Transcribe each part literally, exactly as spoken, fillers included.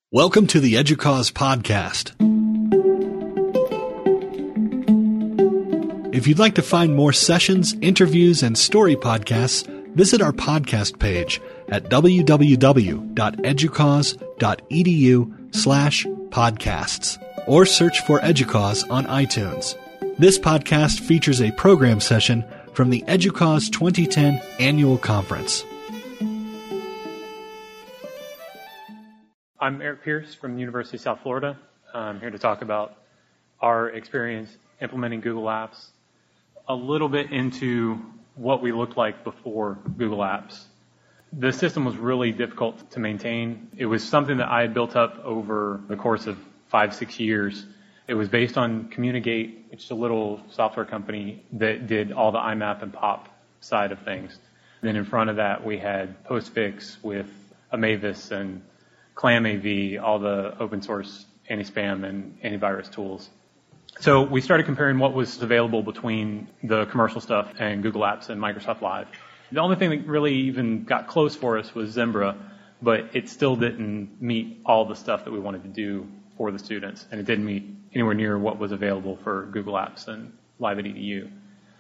Welcome to the EDUCAUSE podcast. If you'd like to find more sessions, interviews, and story podcasts, visit our podcast page at www.educause.edu slash podcasts or search for EDUCAUSE on iTunes. This podcast features a program session from the EDUCAUSE twenty ten Annual Conference. I'm Eric Pierce from the University of South Florida. I'm here to talk about our experience implementing Google Apps, a little bit into what we looked like before Google Apps. The system was really difficult to maintain. It was something that I had built up over the course of five, six years. It was based on Communicate, which is a little software company that did all the I MAP and POP side of things. Then in front of that, we had Postfix with Amavis and ClamAV, all the open source anti-spam and antivirus tools. So we started comparing what was available between the commercial stuff and Google Apps and Microsoft Live. The only thing that really even got close for us was Zimbra, but it still didn't meet all the stuff that we wanted to do for the students, and it didn't meet anywhere near what was available for Google Apps and Live at E D U.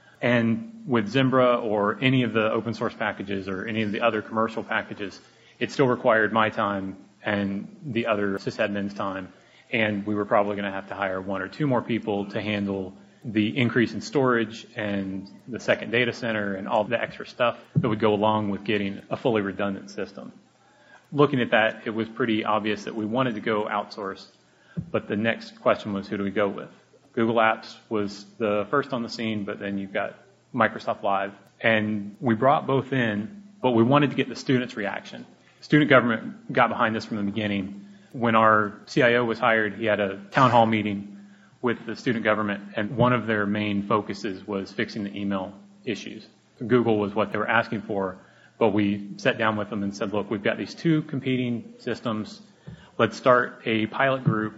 And with Zimbra or any of the open source packages or any of the other commercial packages, it still required my time and the other sysadmin's time, and we were probably going to have to hire one or two more people to handle the increase in storage and the second data center and all the extra stuff that would go along with getting a fully redundant system. Looking at that, it was pretty obvious that we wanted to go outsource, but the next question was, who do we go with? Google Apps was the first on the scene, but then you've got Microsoft Live, and we brought both in, but we wanted to get the students' reaction. Student government got behind this from the beginning. When our C I O was hired, he had a town hall meeting with the student government, and one of their main focuses was fixing the email issues. Google was what they were asking for, but we sat down with them and said, look, we've got these two competing systems. Let's start a pilot group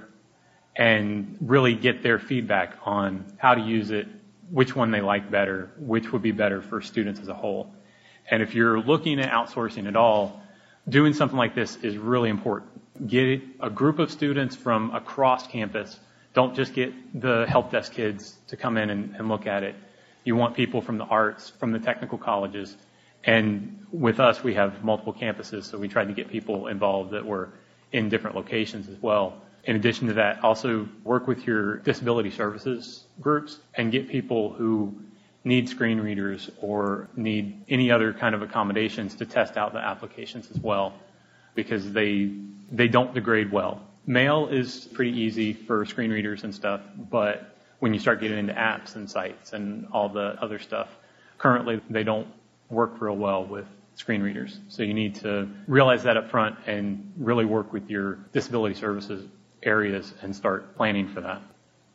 and really get their feedback on how to use it, which one they like better, which would be better for students as a whole. And if you're looking at outsourcing at all, doing something like this is really important. Get a group of students from across campus. Don't just get the help desk kids to come in and, and look at it. You want people from the arts, from the technical colleges. And with us, we have multiple campuses, so we tried to get people involved that were in different locations as well. In addition to that, also work with your disability services groups and get people who need screen readers or need any other kind of accommodations to test out the applications as well, because they they don't degrade well. Mail is pretty easy for screen readers and stuff, but when you start getting into apps and sites and all the other stuff, currently they don't work real well with screen readers. So you need to realize that up front and really work with your disability services areas and start planning for that.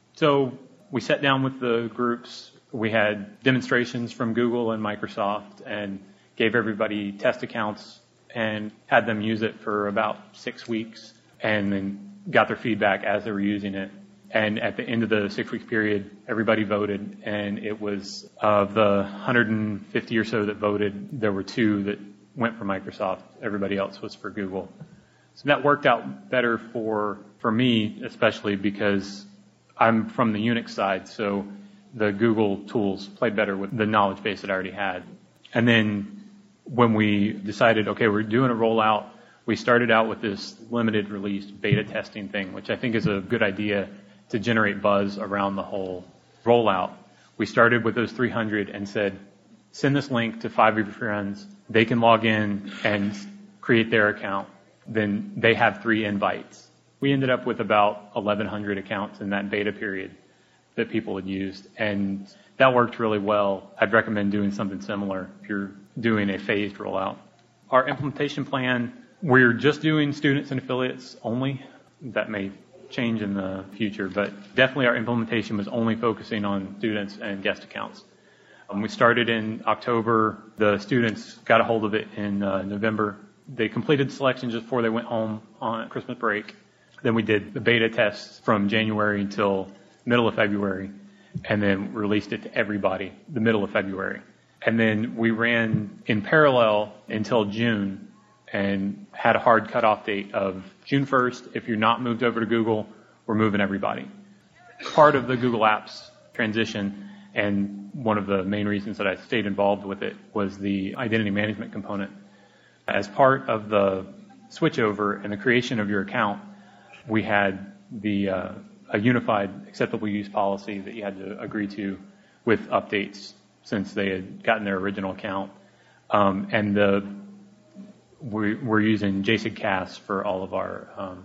So we sat down with the groups. We had demonstrations from Google and Microsoft and gave everybody test accounts and had them use it for about six weeks and then got their feedback as they were using it. And at the end of the six-week period, everybody voted, and it was of the one hundred fifty or so that voted, there were two that went for Microsoft. Everybody else was for Google. So that worked out better for, for me, especially because I'm from the Unix side, so the Google tools played better with the knowledge base that I already had. And then when we decided, okay, we're doing a rollout, we started out with this limited release beta testing thing, which I think is a good idea to generate buzz around the whole rollout. We started with those three hundred and said, send this link to five of your friends. They can log in and create their account. Then they have three invites. We ended up with about eleven hundred accounts in that beta period that people had used, and that worked really well. I'd recommend doing something similar if you're doing a phased rollout. Our implementation plan, we're just doing students and affiliates only. That may change in the future, but definitely our implementation was only focusing on students and guest accounts. Um, we started in October. The students got a hold of it in uh, November. They completed selection just before they went home on Christmas break. Then we did the beta tests from January until middle of February, and then released it to everybody the middle of February. And then we ran in parallel until June and had a hard cutoff date of June first. If you're not moved over to Google, we're moving everybody. Part of the Google Apps transition, and one of the main reasons that I stayed involved with it, was the identity management component. As part of the switchover and the creation of your account, we had the uh, a unified acceptable use policy that you had to agree to with updates since they had gotten their original account. Um, and the we, we're using J S I G C A S for all of our um,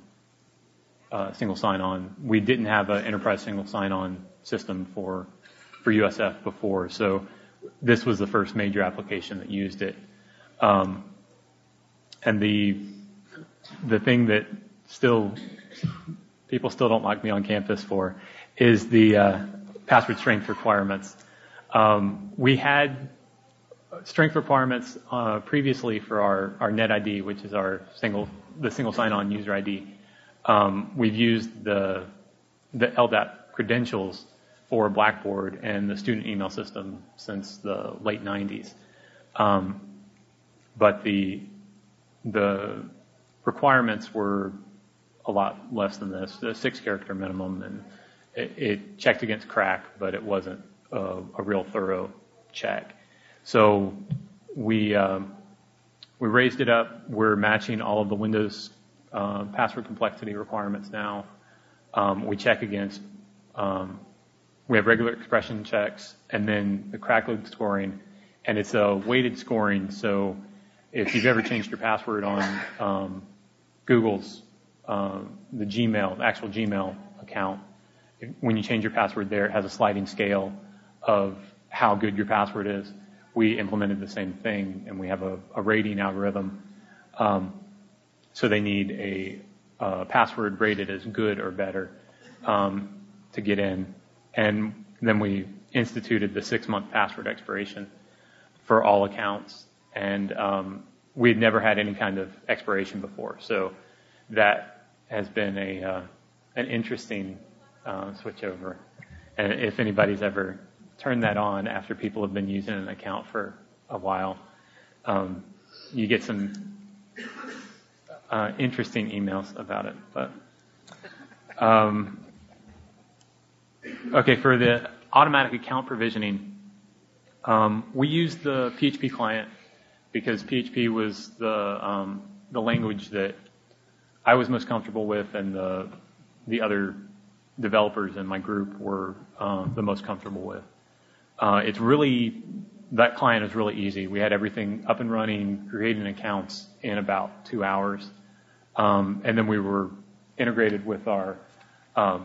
uh, single sign-on. We didn't have an enterprise single sign-on system for for U S F before, so this was the first major application that used it. Um, and the the thing that still people still don't like me on campus for is the uh, password strength requirements. Um, we had strength requirements uh, previously for our, our NetID, which is our single the single sign-on user I D. Um, we've used the the L D A P credentials for Blackboard and the student email system since the late nineties. Um, but the the requirements were a lot less than this, a six-character minimum, and it, it checked against crack, but it wasn't a, a real thorough check. So we um, we raised it up. We're matching all of the Windows uh, password complexity requirements now. Um, we check against, um, we have regular expression checks, and then the crack load scoring, and it's a weighted scoring. So if you've ever changed your password on um, Google's, um, the Gmail, the actual Gmail account, if, when you change your password there, it has a sliding scale of how good your password is. We implemented the same thing, and we have a, a rating algorithm. Um, so they need a, a password rated as good or better um, to get in. And then we instituted the six-month password expiration for all accounts. And um, we had never had any kind of expiration before. So that has been a uh, an interesting uh, switchover. And if anybody's ever turned that on after people have been using an account for a while, um, you get some uh, interesting emails about it. But um, okay, for the automatic account provisioning, um, we used the P H P client because P H P was the um, the language that I was most comfortable with, and the the other developers in my group were um, the most comfortable with. Uh, it's really, that client is really easy. We had everything up and running, creating accounts in about two hours. Um, and then we were integrated with our um,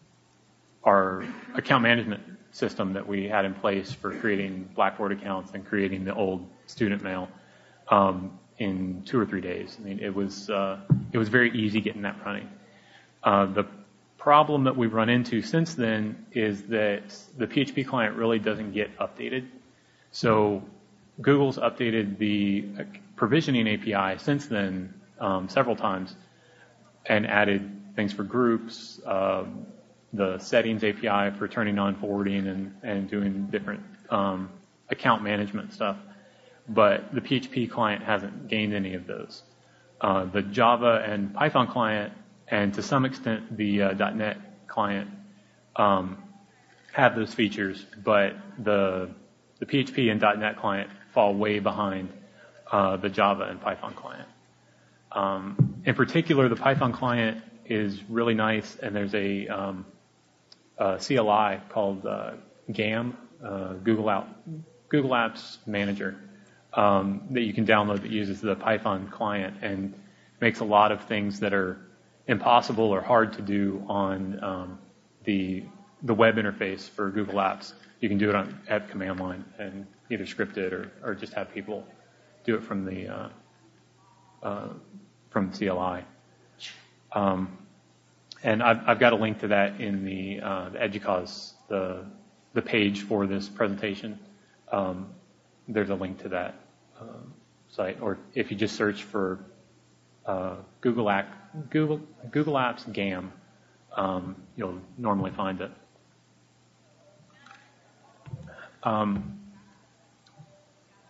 our account management system that we had in place for creating Blackboard accounts and creating the old student mail um, in two or three days. I mean, it was uh, it was very easy getting that running. Uh, the problem that we've run into since then is that the P H P client really doesn't get updated. So Google's updated the provisioning A P I since then um, several times and added things for groups, um, the settings A P I for turning on forwarding and, and doing different um, account management stuff. But the P H P client hasn't gained any of those. Uh, the Java and Python client, and to some extent the uh, .NET client, um, have those features, but the the P H P and .NET client fall way behind uh, the Java and Python client. Um, in particular, the Python client is really nice, and there's a, um, a C L I called uh, GAM, uh, Google Out, Google Apps Manager, um, that you can download that uses the Python client and makes a lot of things that are impossible or hard to do on um, the the web interface for Google Apps. You can do it on at command line and either script it or, or just have people do it from the uh, uh, from C L I. Um, and I've, I've got a link to that in the, uh, the EDUCAUSE, the the page for this presentation. Um, there's a link to that uh, site, or if you just search for uh, Google App, Google Google Apps GAM, um, you'll normally find it. Um,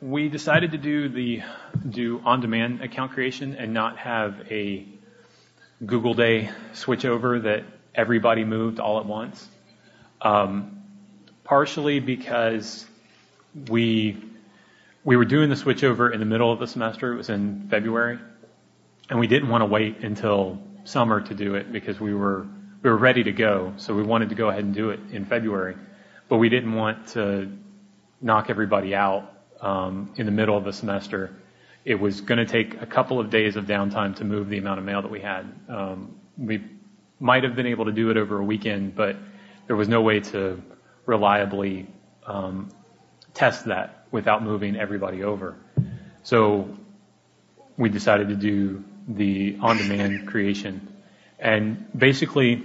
we decided to do the do on-demand account creation and not have a Google Day switchover that everybody moved all at once. Um, partially because we we were doing the switchover in the middle of the semester. It was in February, and we didn't want to wait until summer to do it because we were we were ready to go. So we wanted to go ahead and do it in February, but we didn't want to knock everybody out um, in the middle of the semester. It was going to take a couple of days of downtime to move the amount of mail that we had. Um, we might have been able to do it over a weekend, but there was no way to reliably um, test that without moving everybody over. So we decided to do the on-demand creation. And basically,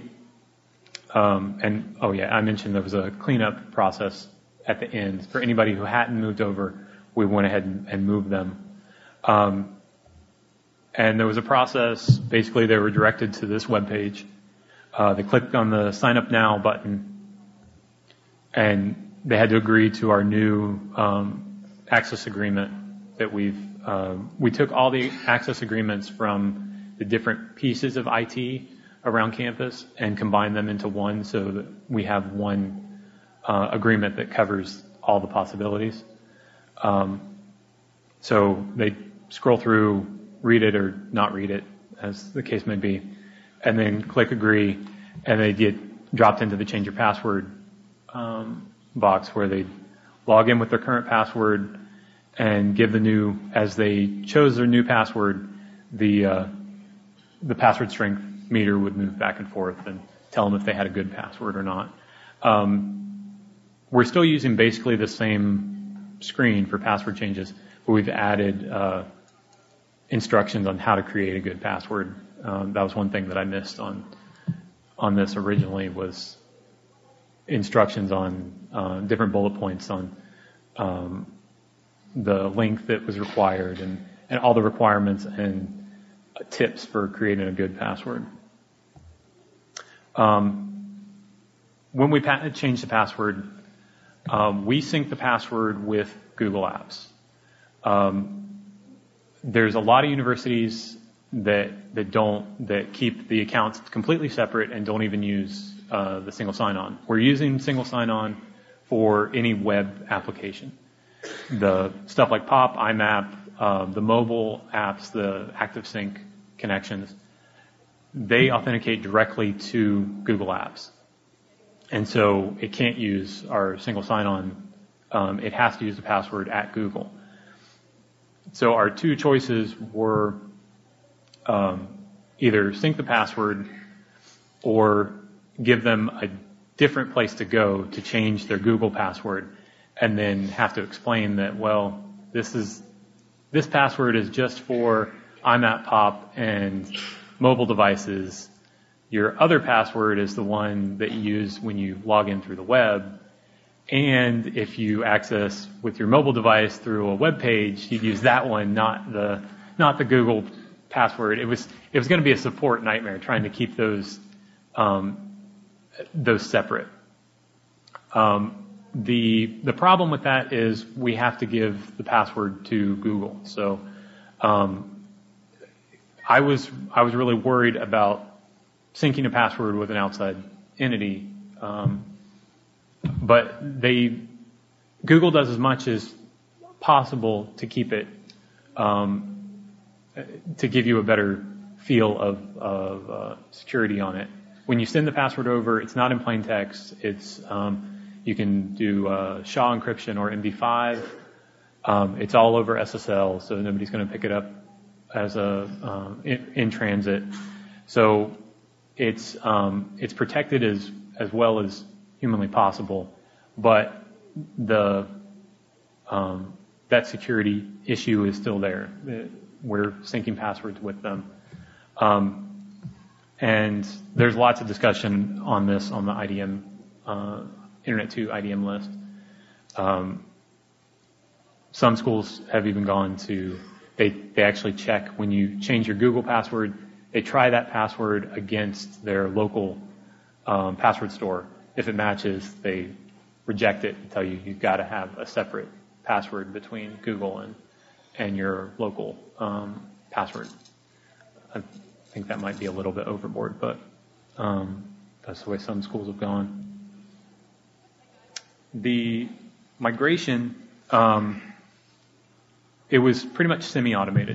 um, and oh yeah, I mentioned there was a cleanup process at the end. For anybody who hadn't moved over, we went ahead and, and moved them. Um, and there was a process. Basically, they were directed to this webpage. Uh, they clicked on the Sign Up Now button, and they had to agree to our new um, access agreement that we've uh, we took all the access agreements from the different pieces of I T around campus and combined them into one, so that we have one uh, agreement that covers all the possibilities. Um, so they scroll through, read it or not read it, as the case may be, and then click agree, and they get dropped into the change your password um, box where they log in with their current password and give the new, as they chose their new password, the uh, the password strength meter would move back and forth and tell them if they had a good password or not. Um, we're still using basically the same screen for password changes, but we've added uh, instructions on how to create a good password. Um, that was one thing that I missed on on this originally, was instructions on uh, different bullet points on um, the length that was required and, and all the requirements and tips for creating a good password. Um, when we pa- change the password, um, we sync the password with Google Apps. Um, there's a lot of universities that that don't that keep the accounts completely separate and don't even use uh, the single sign-on. We're using single sign-on for any web application. The stuff like Pop, I MAP, uh, the mobile apps, the ActiveSync connections, they authenticate directly to Google Apps, and so it can't use our single sign-on. Um, it has to use the password at Google. So our two choices were um, either sync the password or give them a different place to go to change their Google password, and then have to explain that, well, this is this password is just for I MAP Pop and mobile devices. Your other password is the one that you use when you log in through the web. And if you access with your mobile device through a web page, you'd use that one, not the not the Google password. It was it was going to be a support nightmare trying to keep those um, those separate. Um, the the problem with that is we have to give the password to Google. So um, I was I was really worried about syncing a password with an outside entity. Um, But they, Google does as much as possible to keep it, um, to give you a better feel of, of uh, security on it. When you send the password over, it's not in plain text. It's um, you can do uh, S H A encryption or M D five. Um, it's all over S S L, so nobody's going to pick it up as a uh, in, in transit. So it's um, it's protected as as well as humanly possible, but the um, that security issue is still there. We're syncing passwords with them, um, and there's lots of discussion on this on the I D M uh, Internet two I D M list. Um, some schools have even gone to they they actually check when you change your Google password. They try that password against their local um, password store. If it matches, they reject it and tell you you've got to have a separate password between Google and, and your local um, password. I think that might be a little bit overboard, but um, that's the way some schools have gone. The migration, um, it was pretty much semi-automated.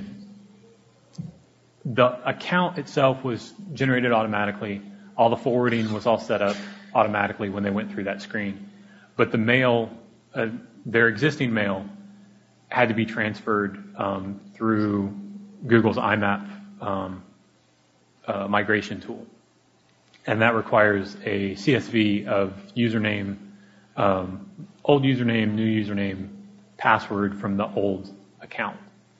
The account itself was generated automatically. All the forwarding was all set up automatically when they went through that screen. But the mail, uh, their existing mail, had to be transferred um, through Google's I MAP um, uh, migration tool. And that requires a C S V of username, um, old username, new username, password from the old account.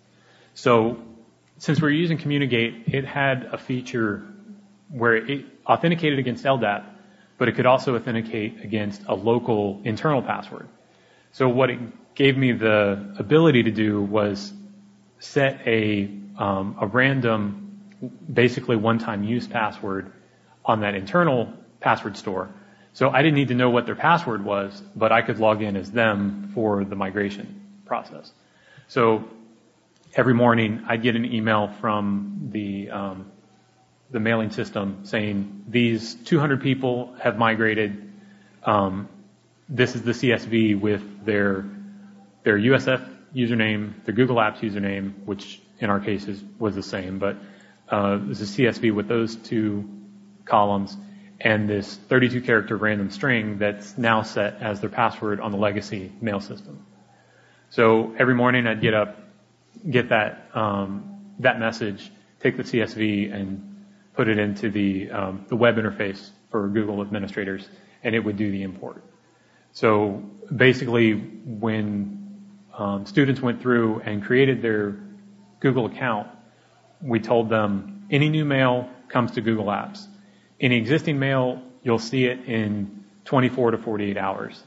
So since we're using Communicate, it had a feature where it authenticated against L D A P, but it could also authenticate against a local internal password. So what it gave me the ability to do was set a, um, a random, basically one-time use password on that internal password store. So I didn't need to know what their password was, but I could log in as them for the migration process. So every morning I'd get an email from the um, the mailing system saying these two hundred people have migrated. Um, this is the C S V with their their U S F username, their Google Apps username, which in our cases was the same, but uh, this is C S V with those two columns, and this thirty-two character random string that's now set as their password on the legacy mail system. So every morning I'd get up, get that um, that message, take the C S V and put it into the um, the web interface for Google administrators, and it would do the import. So basically, when um, students went through and created their Google account, we told them any new mail comes to Google Apps. Any existing mail, you'll see it in twenty-four to forty-eight hours.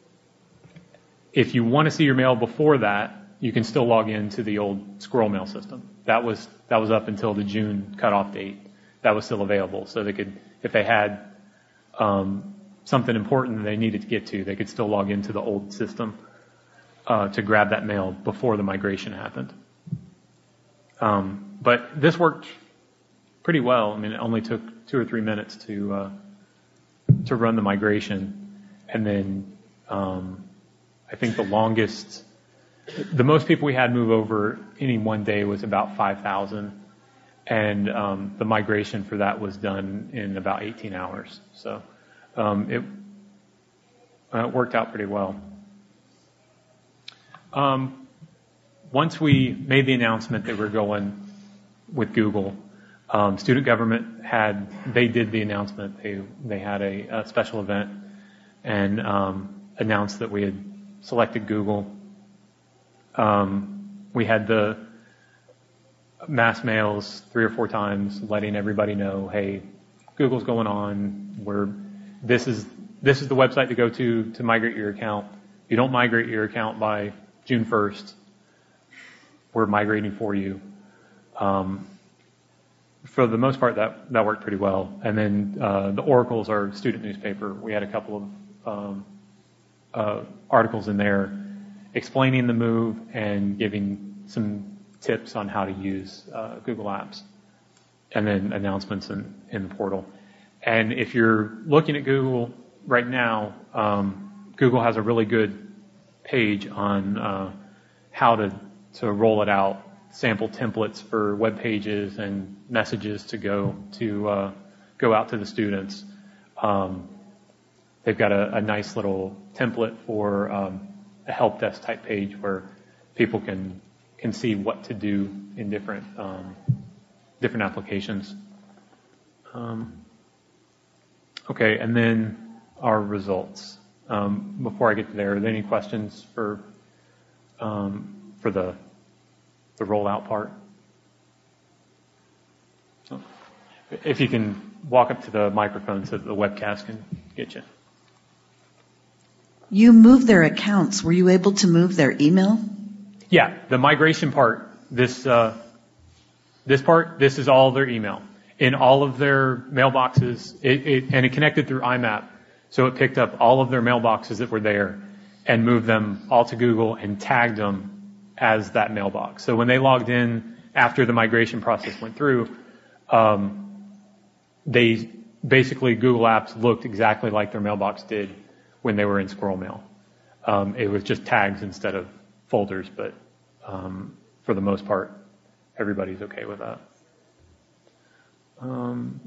If you want to see your mail before that, you can still log into the old Squirrel Mail system. That was that was up until the June cutoff date. That was still available, so they could, if they had um, something important that they needed to get to, they could still log into the old system uh, to grab that mail before the migration happened. Um, but this worked pretty well. I mean, it only took two or three minutes to uh, to run the migration, and then um, I think the longest, the most people we had move over any one day was about five thousand. And um, the migration for that was done in about eighteen hours. So um, it uh, worked out pretty well. Um, once we made the announcement that we're going with Google, um, student government had, they did the announcement. They, they had a, a special event and um, announced that we had selected Google. Um, we had the mass mails three or four times letting everybody know, hey, Google's going on. We're, this is this is the website to go to to migrate your account. If you don't migrate your account by June first, we're migrating for you. Um, for the most part, that, that worked pretty well. And then uh, the Oracle's our student newspaper. We had a couple of um, uh, articles in there explaining the move and giving some tips on how to use uh, Google Apps, and then announcements in, in the portal. And if you're looking at Google right now, um, Google has a really good page on uh, how to, to roll it out, sample templates for web pages and messages to go to uh, go out to the students. Um, they've got a, a nice little template for um, a help desk type page where people can can see what to do in different um, different applications. Um, okay, and then our results. Um, before I get to there, are there any questions for um, for the the rollout part? So if you can walk up to the microphone so that the webcast can get you. You moved their accounts. Were you able to move their email? Yeah, the migration part, this uh, this part, this is all their email. In all of their mailboxes, it, it, and it connected through I MAP, so it picked up all of their mailboxes that were there, and moved them all to Google and tagged them as that mailbox. So when they logged in after the migration process went through, um, they basically, Google Apps looked exactly like their mailbox did when they were in Squirrel Mail. Um, it was just tags instead of folders, but um, for the most part, everybody's okay with that. Um,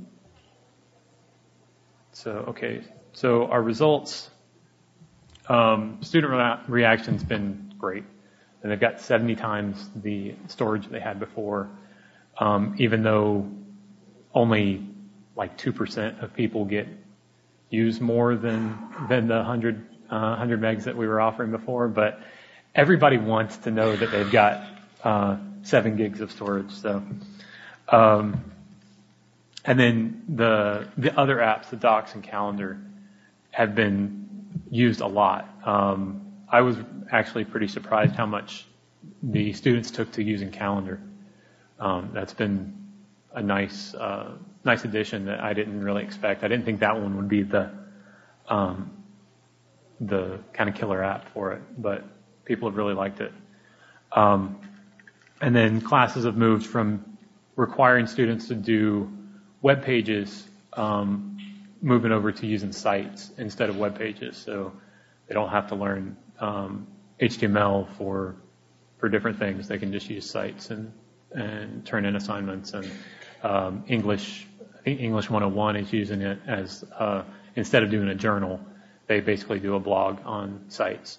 so, okay, so our results, um, student rea- reaction's been great. And they've got seventy times the storage they had before, um, even though only like two percent of people get use more than than the one hundred, uh, one hundred megs that we were offering before. But everybody wants to know that they've got uh, seven gigs of storage. So, um, and then the the other apps, the Docs and Calendar, have been used a lot. Um, I was actually pretty surprised how much the students took to using Calendar. Um, that's been a nice, uh, nice addition that I didn't really expect. I didn't think that one would be the, um, the kind of killer app for it, but people have really liked it. Um, and then classes have moved from requiring students to do web pages, um, moving over to using sites instead of web pages, so they don't have to learn um, H T M L for for different things. They can just use sites and and turn in assignments. And um, English, I think English one oh one is using it as uh, instead of doing a journal, they basically do a blog on sites.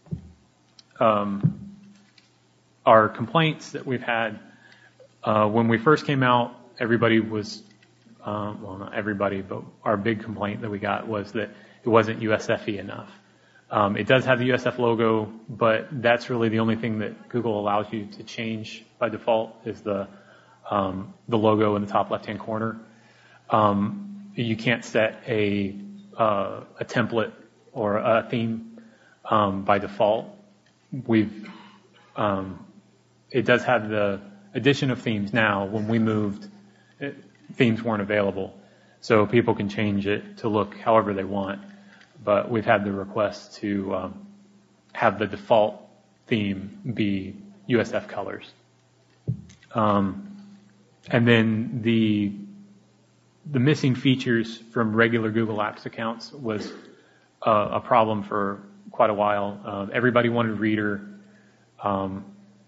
Um, our complaints that we've had uh, when we first came out, everybody was um, well, not everybody, but our big complaint that we got was that it wasn't U S F-y enough. Um, it does have the U S F logo, but that's really the only thing that Google allows you to change by default is the um, the logo in the top left-hand corner. Um, you can't set a uh, a template or a theme um, by default. We've um, it does have the addition of themes now. When we moved, it, themes weren't available, so people can change it to look however they want. But we've had the request to um, have the default theme be U S F colors. Um, and then the the missing features from regular Google Apps accounts was uh, a problem for quite a while. Uh, everybody wanted Reader um,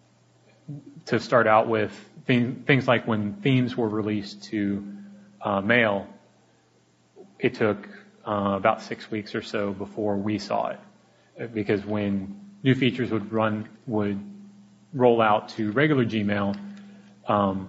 to start out with. Thing, things like when themes were released to uh, Mail, it took Uh, about six weeks or so before we saw it, because when new features would run would roll out to regular Gmail, um,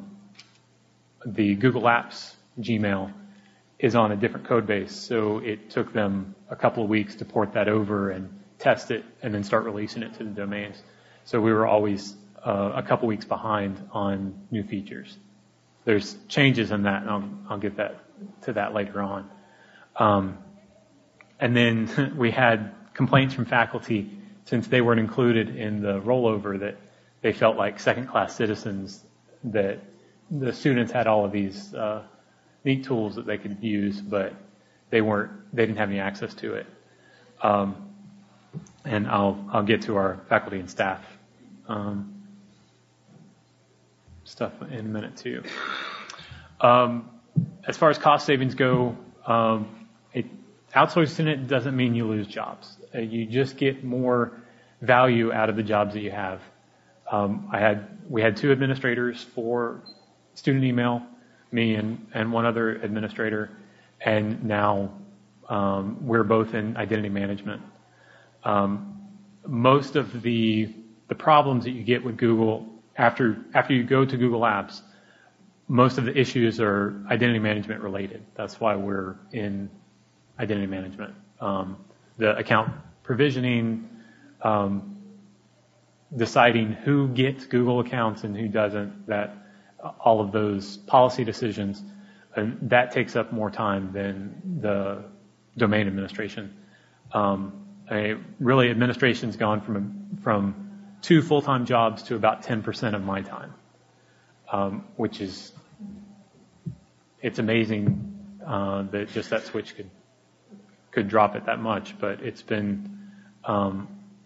the Google Apps Gmail is on a different code base, so it took them a couple of weeks to port that over and test it and then start releasing it to the domains. So we were always uh, a couple weeks behind on new features. There's changes in that, and I'll, I'll get that to that later on. Um, and then we had complaints from faculty, since they weren't included in the rollover, that they felt like second-class citizens, that the students had all of these uh, neat tools that they could use, but they weren't, they didn't have any access to it. Um, and I'll I'll get to our faculty and staff um, stuff in a minute too. Um, as far as cost savings go. Um, It, outsourcing it doesn't mean you lose jobs. Uh, you just get more value out of the jobs that you have. Um, I had we had two administrators for student email, me and, and one other administrator, and now um, we're both in identity management. Um, most of the the problems that you get with Google after after you go to Google Apps, most of the issues are identity management related. That's why we're in identity management. Um, the account provisioning, um, deciding who gets Google accounts and who doesn't, that all of those policy decisions, and that takes up more time than the domain administration. Um, I, really, administration's gone from from two full-time jobs to about ten percent of my time, um, which is it's amazing uh, that just that switch could. could drop it that much, but it's been um,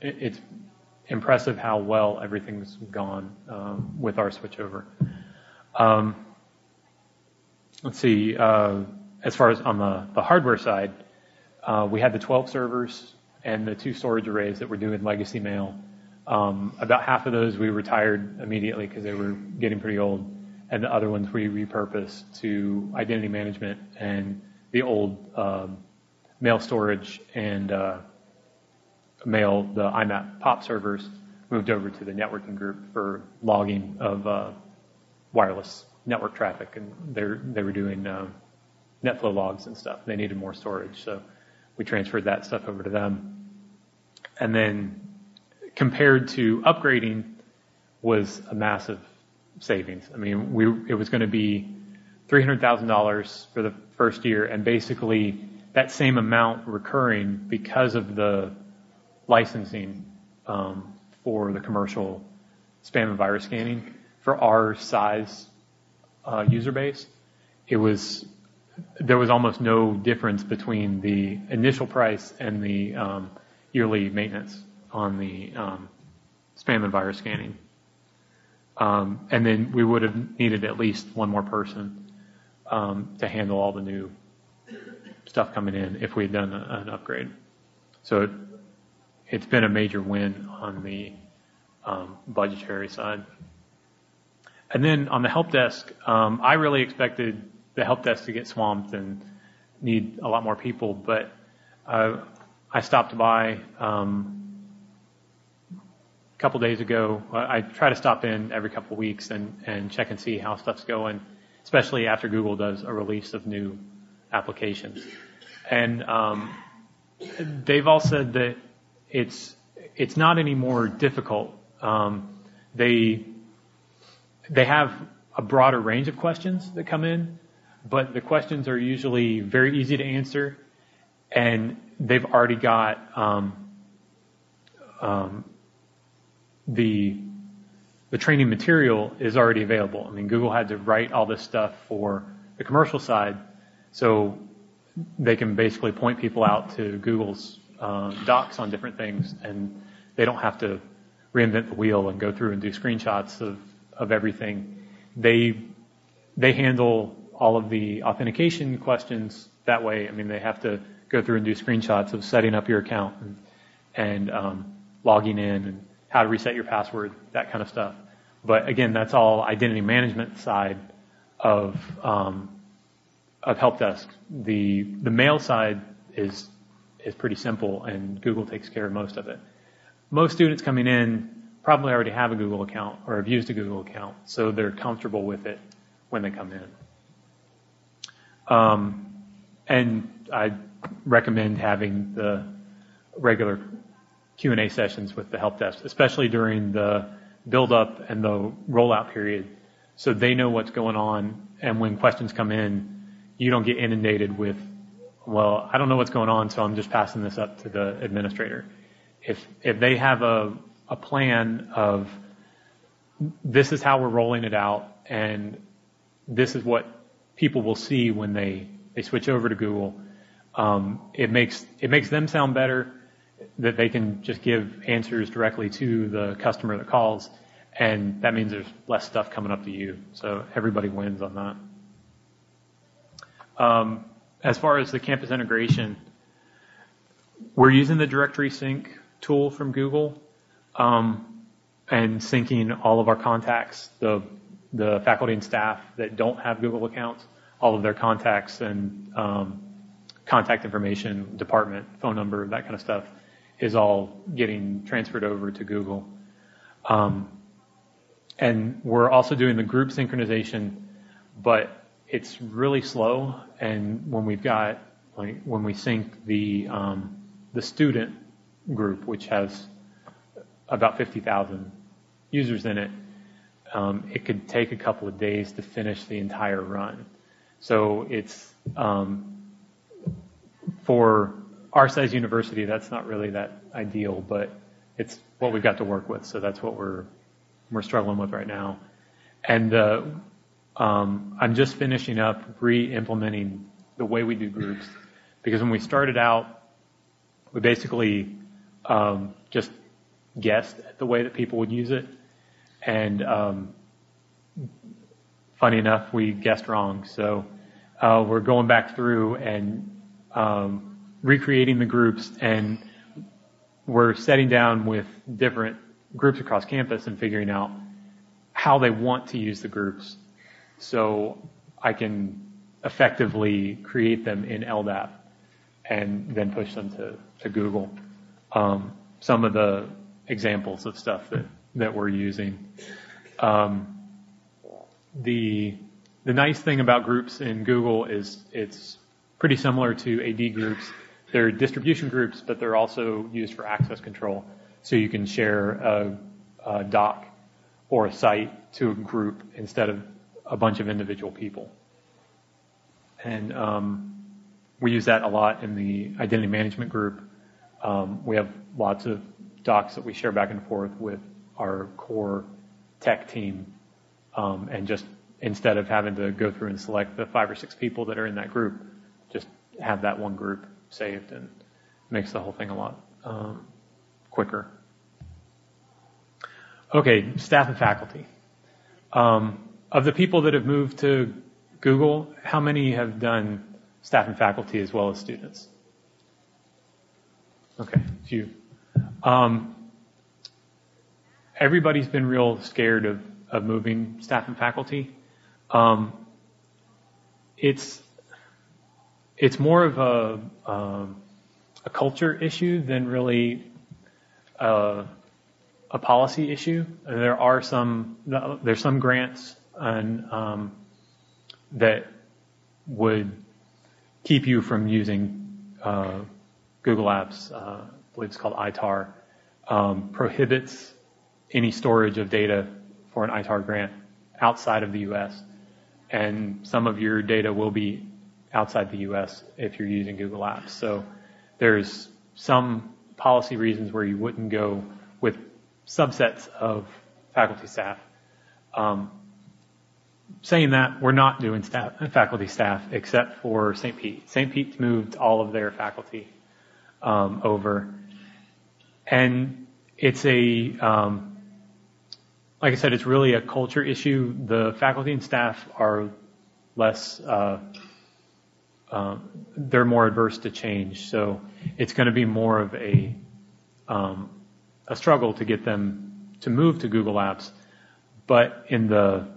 it, it's impressive how well everything's gone um, with our switchover. Um, let's see. Uh, as far as on the, the hardware side, uh, we had the twelve servers and the two storage arrays that were doing legacy mail. Um, about half of those we retired immediately because they were getting pretty old, and the other ones we repurposed to identity management and the old um, mail storage and uh, mail, the I MAP POP servers, moved over to the networking group for logging of uh, wireless network traffic, and they they were doing uh, NetFlow logs and stuff. They needed more storage, so we transferred that stuff over to them. And then compared to upgrading was a massive savings. I mean, we it was going to be three hundred thousand dollars for the first year, and basically that same amount recurring because of the licensing um, for the commercial spam and virus scanning for our size uh, user base. It was there was almost no difference between the initial price and the um, yearly maintenance on the um, spam and virus scanning. Um, and then we would have needed at least one more person um, to handle all the new stuff coming in if we had done a, an upgrade. So it, it's been a major win on the um, budgetary side. And then on the help desk, um, I really expected the help desk to get swamped and need a lot more people, but uh, I stopped by um, a couple days ago. I try to stop in every couple of weeks and, and check and see how stuff's going, especially after Google does a release of new applications. And um, they've all said that it's it's not any more difficult. Um, they they have a broader range of questions that come in, but the questions are usually very easy to answer, and they've already got um, um, the the training material is already available. I mean, Google had to write all this stuff for the commercial side, so they can basically point people out to Google's uh, docs on different things, and they don't have to reinvent the wheel and go through and do screenshots of, of everything. They they handle all of the authentication questions that way. I mean, they have to go through and do screenshots of setting up your account and, and um, logging in and how to reset your password, that kind of stuff. But again, that's all identity management side of um, of help desk. The the mail side is is pretty simple, and Google takes care of most of it. Most students coming in probably already have a Google account or have used a Google account, so they're comfortable with it when they come in. Um, and I recommend having the regular Q and A sessions with the help desk, especially during the build-up and the rollout period, so they know what's going on, and when questions come in, you don't get inundated with, well, I don't know what's going on, so I'm just passing this up to the administrator. If if they have a, a plan of this is how we're rolling it out, and this is what people will see when they, they switch over to Google, um, it makes it makes them sound better, that they can just give answers directly to the customer that calls, and that means there's less stuff coming up to you. So everybody wins on that. Um, as far as the campus integration, we're using the directory sync tool from Google um, and syncing all of our contacts, the the faculty and staff that don't have Google accounts, all of their contacts and um, contact information, department, phone number, that kind of stuff is all getting transferred over to Google. Um, and we're also doing the group synchronization, but it's really slow. And when we've got, like, when we sync the um, the student group, which has about fifty thousand users in it, um, it could take a couple of days to finish the entire run. So it's um, for our size university, that's not really that ideal, but it's what we've got to work with. So that's what we're we're struggling with right now. And uh, um, I'm just finishing up re-implementing the way we do groups, because when we started out, we basically um, just guessed at the way that people would use it. And um, funny enough, we guessed wrong. So uh, we're going back through and um, recreating the groups, and we're setting down with different groups across campus and figuring out how they want to use the groups, so I can effectively create them in L D A P and then push them to, to Google. Um, some of the examples of stuff that, that we're using. Um, the the nice thing about groups in Google is it's pretty similar to A D groups. They're distribution groups, but they're also used for access control. So you can share a, a doc or a site to a group instead of a bunch of individual people. And um, we use that a lot in the identity management group. Um, we have lots of docs that we share back and forth with our core tech team. Um, and just instead of having to go through and select the five or six people that are in that group, just have that one group saved, and makes the whole thing a lot um, quicker. Okay, staff and faculty. Um, of the people that have moved to Google, how many have done staff and faculty as well as students? Okay, a few. Um, everybody's been real scared of, of moving staff and faculty. Um, it's it's more of a um, a culture issue than really a, a policy issue. There are some there's some grants and um, that would keep you from using uh, Google Apps. Uh, I believe it's called I T A R. Um, prohibits any storage of data for an I T A R grant outside of the U S, and some of your data will be outside the U S if you're using Google Apps. So there's some policy reasons where you wouldn't go with subsets of faculty staff. Um, saying that, we're not doing staff, faculty staff except for Saint Pete. Saint Pete's moved all of their faculty um, over. And it's a, um, like I said, it's really a culture issue. The faculty and staff are less, uh, um, they're more adverse to change. So it's going to be more of a, um, a struggle to get them to move to Google Apps. But in the,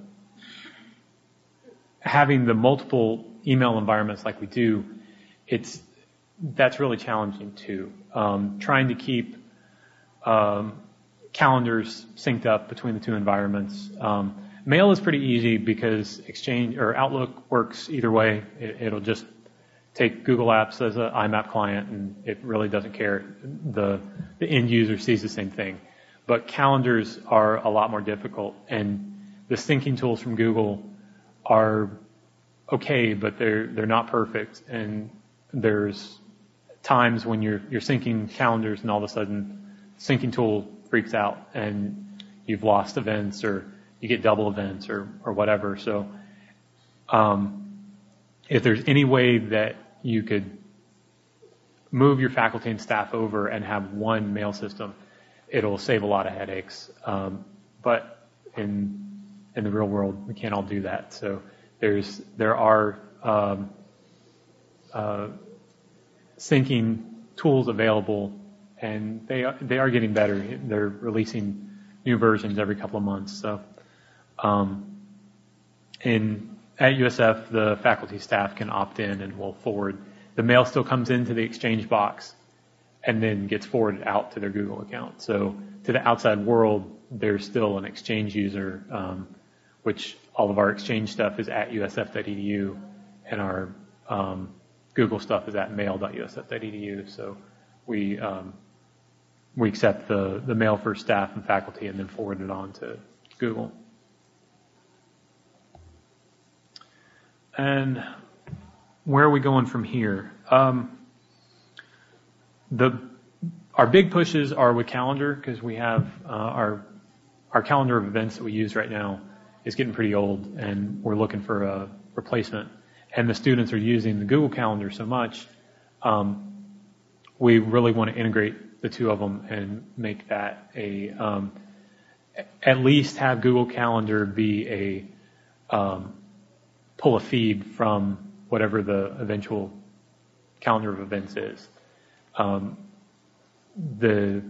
having the multiple email environments like we do, it's, that's really challenging too. Um, trying to keep um, calendars synced up between the two environments. Um, mail is pretty easy because Exchange or Outlook works either way. It, it'll just take Google Apps as an I MAP client, and it really doesn't care. The the end user sees the same thing. But calendars are a lot more difficult, and the syncing tools from Google are okay, but they're they're not perfect. And there's times when you're you're syncing calendars, and all of a sudden, the syncing tool freaks out, and you've lost events, or you get double events, or or whatever. So, um, if there's any way that you could move your faculty and staff over and have one mail system, it'll save a lot of headaches. Um, but in in the real world, we can't all do that. So there's there are um, uh, syncing tools available, and they are, they are getting better. They're releasing new versions every couple of months. So, um, in at U S F, the faculty staff can opt in, and will forward. The mail still comes into the Exchange box and then gets forwarded out to their Google account. So to the outside world, there's still an Exchange user, um, which all of our Exchange stuff is at U S F dot E D U, and our um, Google stuff is at mail dot U S F dot E D U. So we um, we accept the, the mail for staff and faculty and then forward it on to Google. And where are we going from here? Um, the our big pushes are with calendar, because we have uh, our our calendar of events that we use right now is getting pretty old, and we're looking for a replacement. And the students are using the Google Calendar so much, um, we really want to integrate the two of them and make that a, um, at least have Google Calendar be a, um, pull a feed from whatever the eventual calendar of events is. Um, the,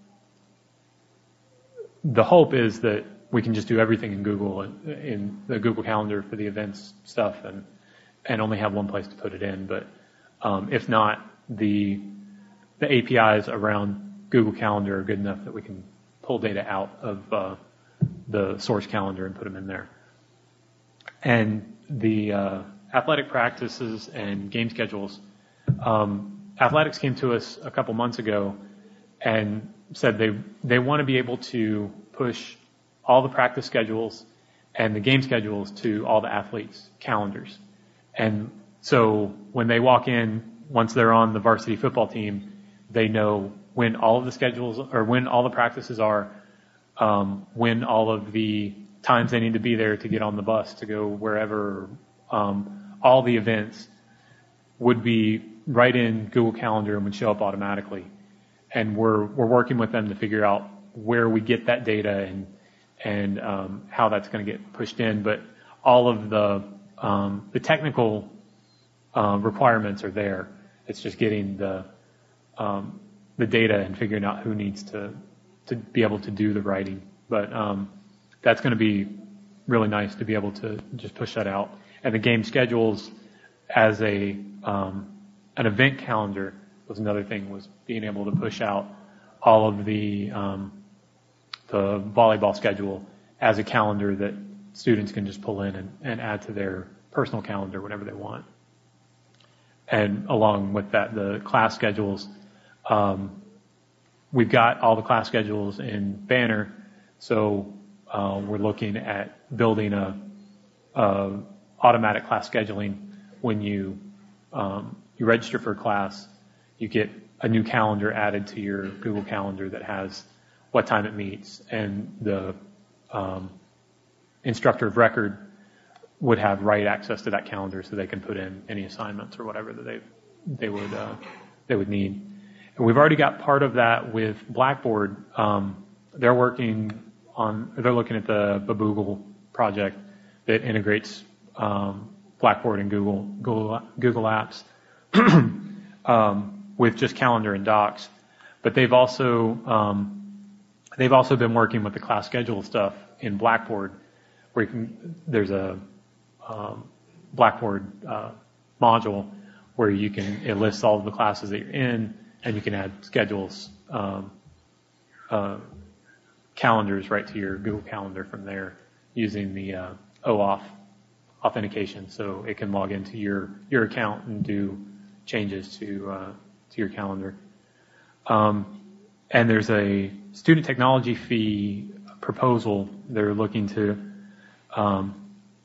the hope is that we can just do everything in Google, in the Google Calendar for the events stuff, and and only have one place to put it in. But um, if not, the the A P Is around Google Calendar are good enough that we can pull data out of uh, the source calendar and put them in there. And the uh, athletic practices and game schedules, um, athletics came to us a couple months ago and said they they want to be able to push all the practice schedules and the game schedules to all the athletes' calendars. And so when they walk in, once they're on the varsity football team, they know when all of the schedules, or when all the practices are, um, when all of the times they need to be there to get on the bus to go wherever, um, all the events would be right in Google Calendar and would show up automatically. And we're we're working with them to figure out where we get that data and and um, how that's going to get pushed in. But all of the um, the technical uh, requirements are there. It's just getting the um, the data and figuring out who needs to to be able to do the writing. But um, that's going to be really nice to be able to just push that out. And the game schedules as a um, an event calendar was another thing, was being able to push out all of the um, the volleyball schedule as a calendar that students can just pull in and, and add to their personal calendar whenever they want. And along with that, the class schedules, um, we've got all the class schedules in Banner, so uh, we're looking at building a, a automatic class scheduling. When you um, you register for a class, you get a new calendar added to your Google Calendar that has what time it meets, and the um, instructor of record would have right access to that calendar, so they can put in any assignments or whatever that they they would uh, they would need. And we've already got part of that with Blackboard. Um, they're working on they're looking at the Baboogle project that integrates um, Blackboard and Google Google Google Apps um, with just Calendar and Docs. But they've also um, They've also been working with the class schedule stuff in Blackboard, where you can, there's a um, Blackboard uh, module where you can, it lists all of the classes that you're in, and you can add schedules, um, uh, calendars right to your Google Calendar from there using the uh, OAuth authentication, so it can log into your your account and do changes to uh, to your calendar. Um, and there's a student technology fee proposal. They're looking to um,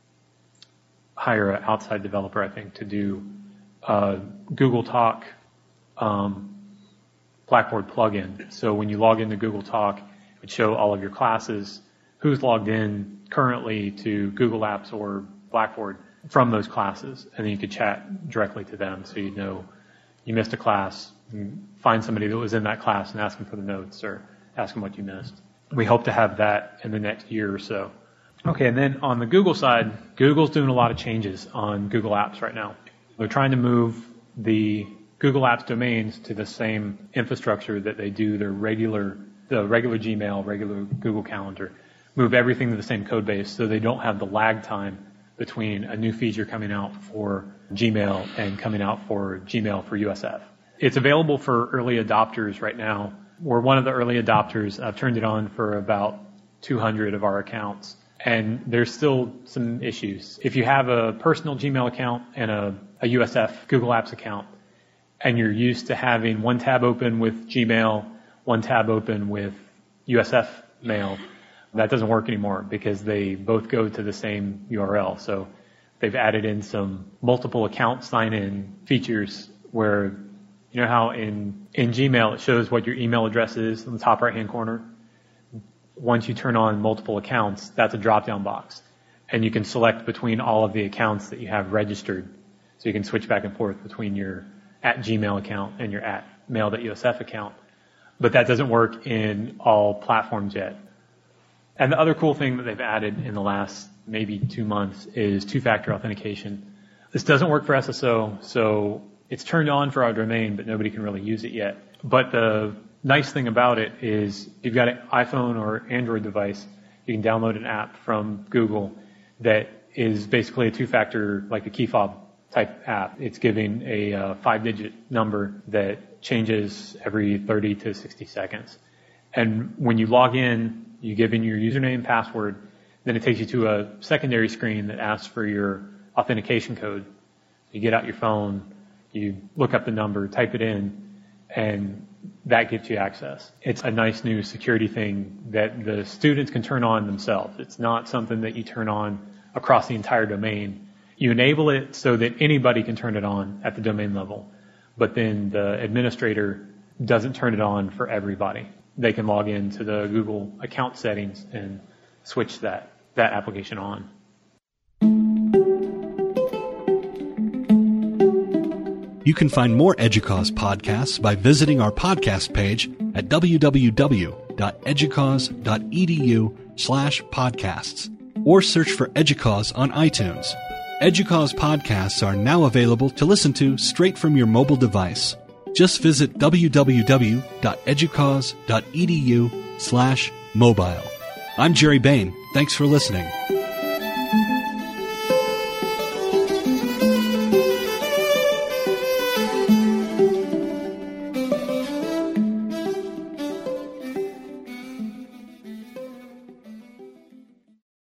hire an outside developer, I think, to do uh, Google Talk um, Blackboard plugin. So when you log into Google Talk, it would show all of your classes, who's logged in currently to Google Apps or Blackboard from those classes, and then you could chat directly to them, so you know you missed a class, find somebody that was in that class and ask them for the notes or ask them what you missed. We hope to have that in the next year or so. Okay, and then on the Google side, Google's doing a lot of changes on Google Apps right now. They're trying to move the Google Apps domains to the same infrastructure that they do their regular, the regular Gmail, regular Google Calendar, move everything to the same code base so they don't have the lag time between a new feature coming out for Gmail and coming out for Gmail for U S F. It's available for early adopters right now. We're one of the early adopters. I've turned it on for about two hundred of our accounts, and there's still some issues. If you have a personal Gmail account and a, a U S F Google Apps account, and you're used to having one tab open with Gmail, one tab open with U S F Mail, that doesn't work anymore because they both go to the same U R L. So they've added in some multiple account sign-in features where, you know how in, in Gmail it shows what your email address is in the top right-hand corner? Once you turn on multiple accounts, that's a drop-down box. And you can select between all of the accounts that you have registered. So you can switch back and forth between your at Gmail account and your at mail dot U S F account. but that doesn't work in all platforms yet. And the other cool thing that they've added in the last maybe two months is two-factor authentication. This doesn't work for S S O, so it's turned on for our domain, but nobody can really use it yet. But the nice thing about it is if you've got an iPhone or Android device, you can download an app from Google that is basically a two-factor, like a key fob type app. It's giving a uh, five-digit number that changes every thirty to sixty seconds. And when you log in, you give in your username and password, then it takes you to a secondary screen that asks for your authentication code. You get out your phone, you look up the number, type it in, and that gives you access. It's a nice new security thing that the students can turn on themselves. It's not something that you turn on across the entire domain. You enable it so that anybody can turn it on at the domain level, but then the administrator doesn't turn it on for everybody. They can log into the Google account settings and switch that, that application on. You can find more EDUCAUSE podcasts by visiting our podcast page at www.educause.edu slash podcasts or search for EDUCAUSE on iTunes. EDUCAUSE podcasts are now available to listen to straight from your mobile device. Just visit www.educause.edu slash mobile. I'm Jerry Bain. Thanks for listening.